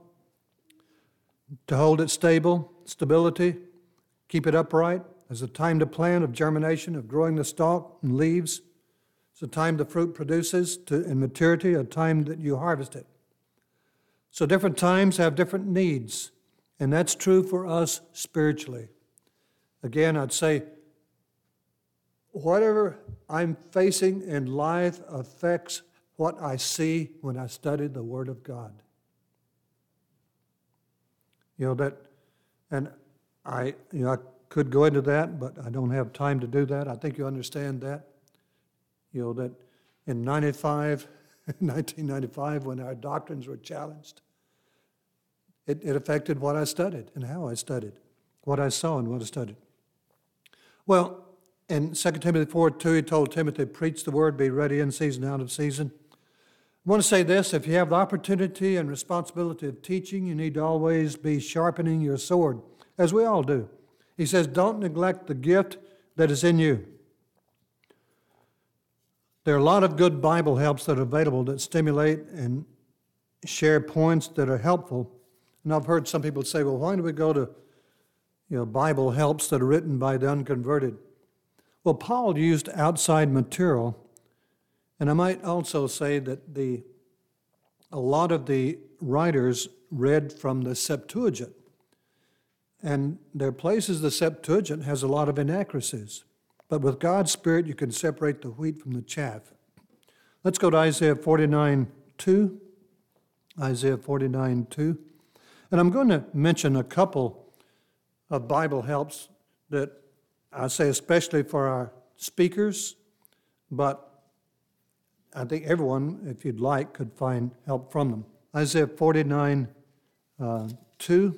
to hold it stable, stability, keep it upright. There's a time to plant, of germination, of growing the stalk and leaves. It's a time the fruit produces to, in maturity, a time that you harvest it. So different times have different needs, and that's true for us spiritually. Again, I'd say whatever I'm facing in life affects what I see when I study the Word of God. You know, that, and I, you know, I could go into that, but I don't have time to do that. I think you understand that. You know, that in ninety-five, nineteen ninety-five, when our doctrines were challenged, it, it affected what I studied and how I studied, what I saw and what I studied. Well, in Second Timothy four two, he told Timothy, preach the word, be ready in season, out of season. I want to say this, if you have the opportunity and responsibility of teaching, you need to always be sharpening your sword, as we all do. He says, don't neglect the gift that is in you. There are a lot of good Bible helps that are available that stimulate and share points that are helpful. And I've heard some people say, well, why do we go to you know, Bible helps that are written by the unconverted? Well, Paul used outside material, and I might also say that the a lot of the writers read from the Septuagint. And there are places the Septuagint has a lot of inaccuracies. But with God's Spirit, you can separate the wheat from the chaff. Let's go to Isaiah forty-nine two. Isaiah forty-nine two. And I'm going to mention a couple of Bible helps that I say especially for our speakers, but I think everyone, if you'd like, could find help from them. Isaiah forty-nine two.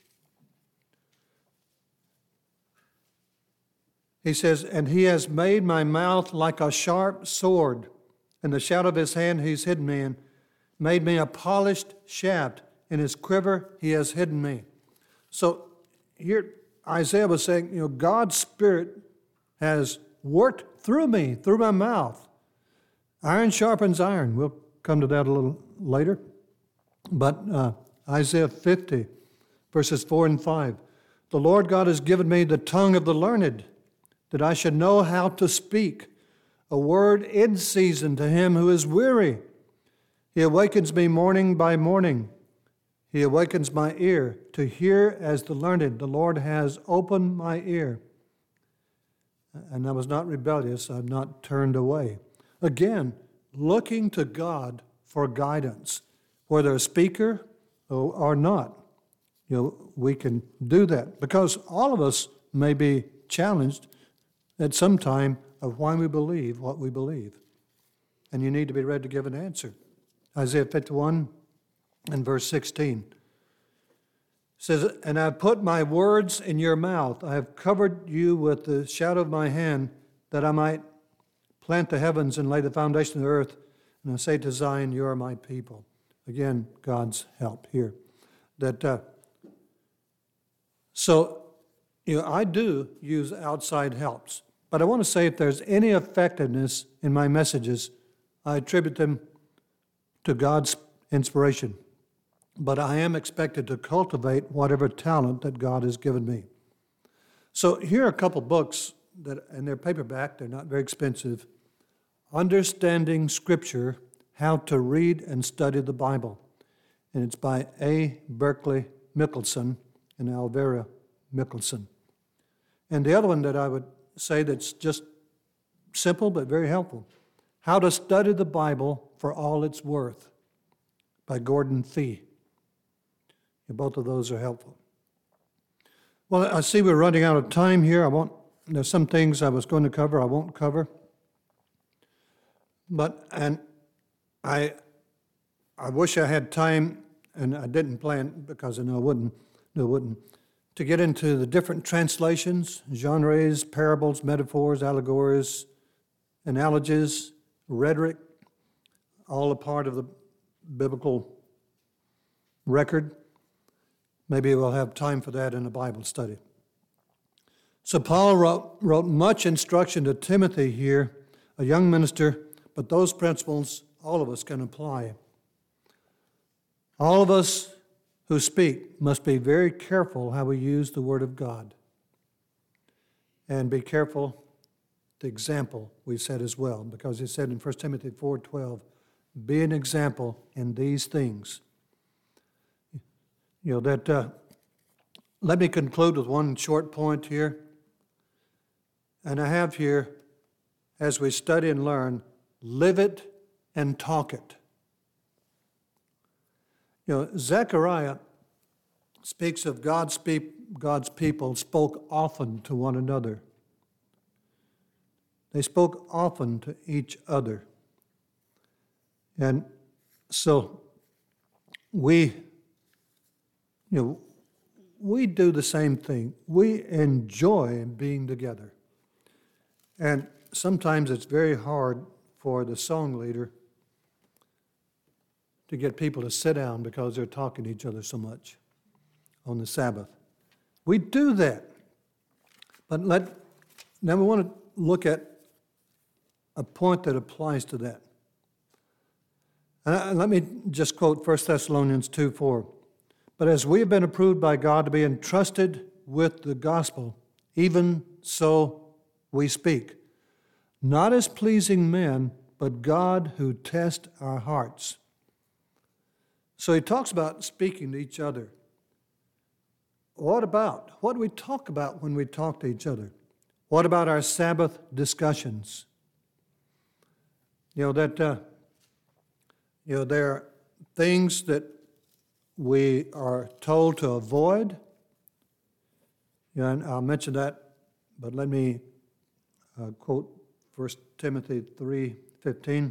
He says, and he has made my mouth like a sharp sword. In the shadow of his hand he's hidden me, and made me a polished shaft. In his quiver he has hidden me. So here Isaiah was saying, you know, God's Spirit has worked through me, through my mouth. Iron sharpens iron. We'll come to that a little later. But uh, Isaiah fifty, verses four and five. The Lord God has given me the tongue of the learned, that I should know how to speak a word in season to him who is weary. He awakens me morning by morning. He awakens my ear to hear as the learned. The Lord has opened my ear. And I was not rebellious. I've not turned away. Again, looking to God for guidance, whether a speaker or not. You know, we can do that because all of us may be challenged at some time of why we believe what we believe. And you need to be ready to give an answer. Isaiah fifty-one and verse sixteen says, "And I have put my words in your mouth. I have covered you with the shadow of my hand, that I might plant the heavens and lay the foundation of the earth. And I say to Zion, you are my people." Again, God's help here. That uh, so, you know, I do use outside helps, but I want to say if there's any effectiveness in my messages, I attribute them to God's inspiration. But I am expected to cultivate whatever talent that God has given me. So here are a couple books that, and they're paperback, they're not very expensive. Understanding Scripture, How to Read and Study the Bible. And it's by A. Berkeley Mickelson and Alvera Mickelson. And the other one that I would say that's just simple but very helpful, How to Study the Bible for All It's Worth by Gordon Fee. Both of those are helpful. Well, I see we're running out of time here. I won't, there's some things I was going to cover I won't cover. But, and I I wish I had time, and I didn't plan because I know I wouldn't, no, I wouldn't, to get into the different translations, genres, parables, metaphors, allegories, analogies, rhetoric, all a part of the biblical record. Maybe we'll have time for that in a Bible study. So Paul wrote, wrote much instruction to Timothy here, a young minister, but those principles all of us can apply. All of us who speak must be very careful how we use the Word of God. And be careful the example we said as well, because he said in First Timothy four twelve, be an example in these things. You know, that, uh, let me conclude with one short point here. And I have here, as we study and learn, live it and talk it. You know, Zechariah speaks of God's, pe- God's people spoke often to one another. They spoke often to each other. And so we You know, we do the same thing. We enjoy being together. And sometimes it's very hard for the song leader to get people to sit down because they're talking to each other so much on the Sabbath. We do that. But let now we want to look at a point that applies to that. And let me just quote First Thessalonians two four. But as we have been approved by God to be entrusted with the gospel, even so we speak, not as pleasing men, but God who tests our hearts. So he talks about speaking to each other. What about? What do we talk about when we talk to each other? What about our Sabbath discussions? You know, that, uh, you know, there are things that we are told to avoid. You know, and I'll mention that, but let me uh, quote First Timothy three fifteen.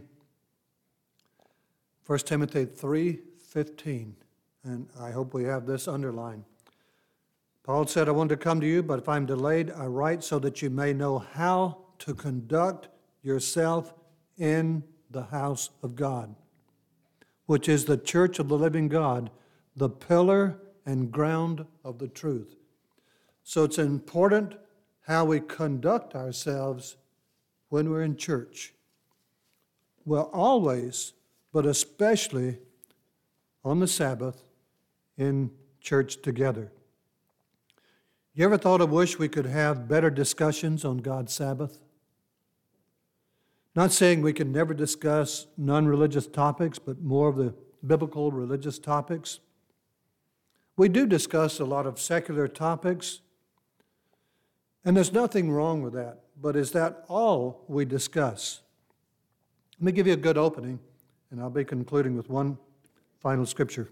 First Timothy three fifteen, and I hope we have this underlined. Paul said, I want to come to you, but if I'm delayed, I write so that you may know how to conduct yourself in the house of God, which is the church of the living God, the pillar and ground of the truth. So it's important how we conduct ourselves when we're in church. Well, always, but especially on the Sabbath in church together. You ever thought of wish we could have better discussions on God's Sabbath? Not saying we can never discuss non-religious topics, but more of the biblical religious topics. We do discuss a lot of secular topics, and there's nothing wrong with that. But is that all we discuss? Let me give you a good opening, and I'll be concluding with one final scripture.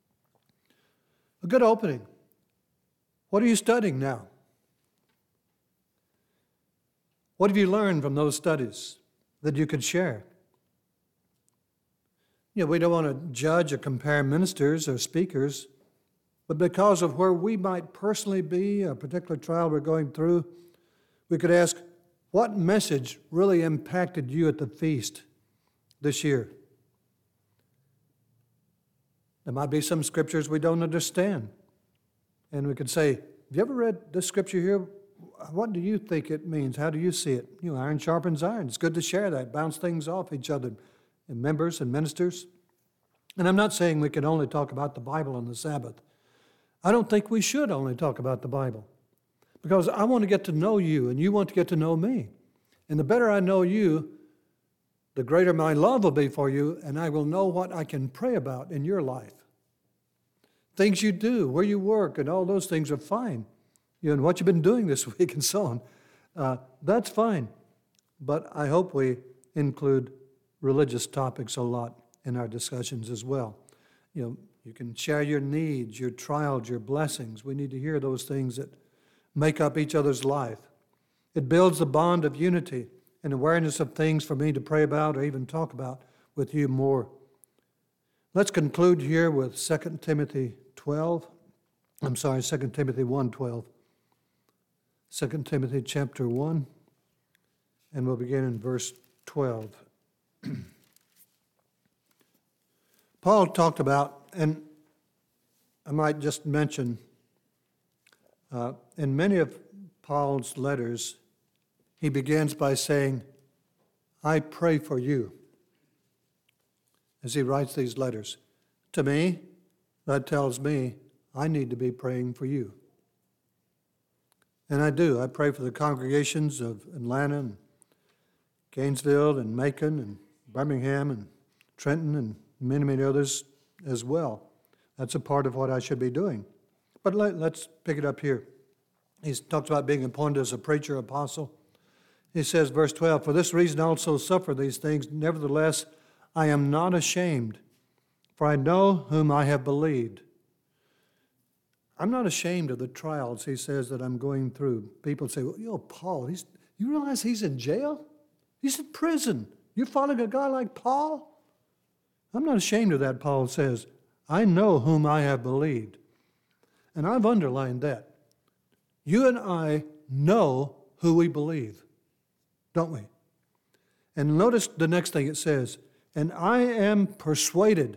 A good opening. What are you studying now? What have you learned from those studies that you could share? You know, we don't want to judge or compare ministers or speakers, but because of where we might personally be, a particular trial we're going through, we could ask, what message really impacted you at the feast this year? There might be some scriptures we don't understand. And we could say, have you ever read this scripture here? What do you think it means? How do you see it? You know, iron sharpens iron. It's good to share that, bounce things off each other, and members and ministers. And I'm not saying we can only talk about the Bible on the Sabbath. I don't think we should only talk about the Bible, because I want to get to know you, and you want to get to know me. And the better I know you, the greater my love will be for you, and I will know what I can pray about in your life. Things you do, where you work, and all those things are fine. You know, and what you've been doing this week and so on. Uh, that's fine. But I hope we include religious topics a lot in our discussions as well. You know, you can share your needs, your trials, your blessings. We need to hear those things that make up each other's life. It builds the bond of unity and awareness of things for me to pray about or even talk about with you more. Let's conclude here with Second Timothy twelve. I'm sorry, Second Timothy one twelve. Second Timothy chapter one, and we'll begin in verse twelve. Paul talked about, and I might just mention, uh, in many of Paul's letters, he begins by saying, I pray for you, as he writes these letters. To me, that tells me I need to be praying for you. And I do. I pray for the congregations of Atlanta and Gainesville and Macon and Birmingham and Trenton and many, many others as well. That's a part of what I should be doing. But let, let's pick it up here. He talks about being appointed as a preacher, apostle. He says, verse twelve, for this reason I also suffer these things. Nevertheless, I am not ashamed, for I know whom I have believed. I'm not ashamed of the trials, he says, that I'm going through. People say, well, you know, Paul, he's, you realize he's in jail? He's in prison. You're following a guy like Paul? I'm not ashamed of that, Paul says. I know whom I have believed. And I've underlined that. You and I know who we believe, don't we? And notice the next thing it says, and I am persuaded,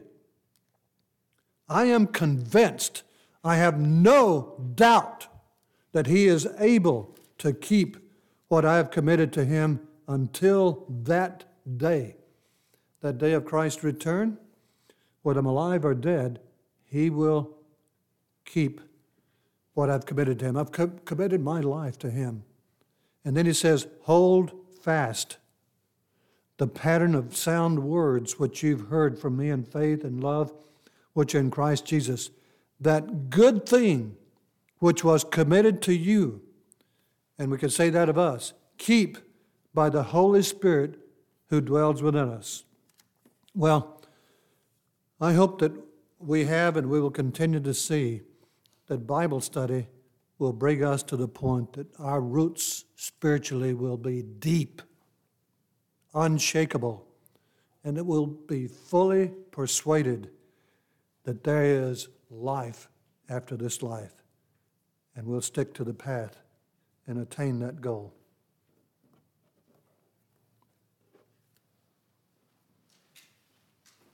I am convinced, I have no doubt that he is able to keep what I have committed to him until that day, that day of Christ's return, whether I'm alive or dead, he will keep what I've committed to him. I've co- committed my life to him. And then he says, hold fast the pattern of sound words which you've heard from me in faith and love, which are in Christ Jesus. That good thing which was committed to you, and we can say that of us, keep by the Holy Spirit who dwells within us. Well, I hope that we have and we will continue to see that Bible study will bring us to the point that our roots spiritually will be deep, unshakable, and it will be fully persuaded that there is life after this life, and we'll stick to the path and attain that goal.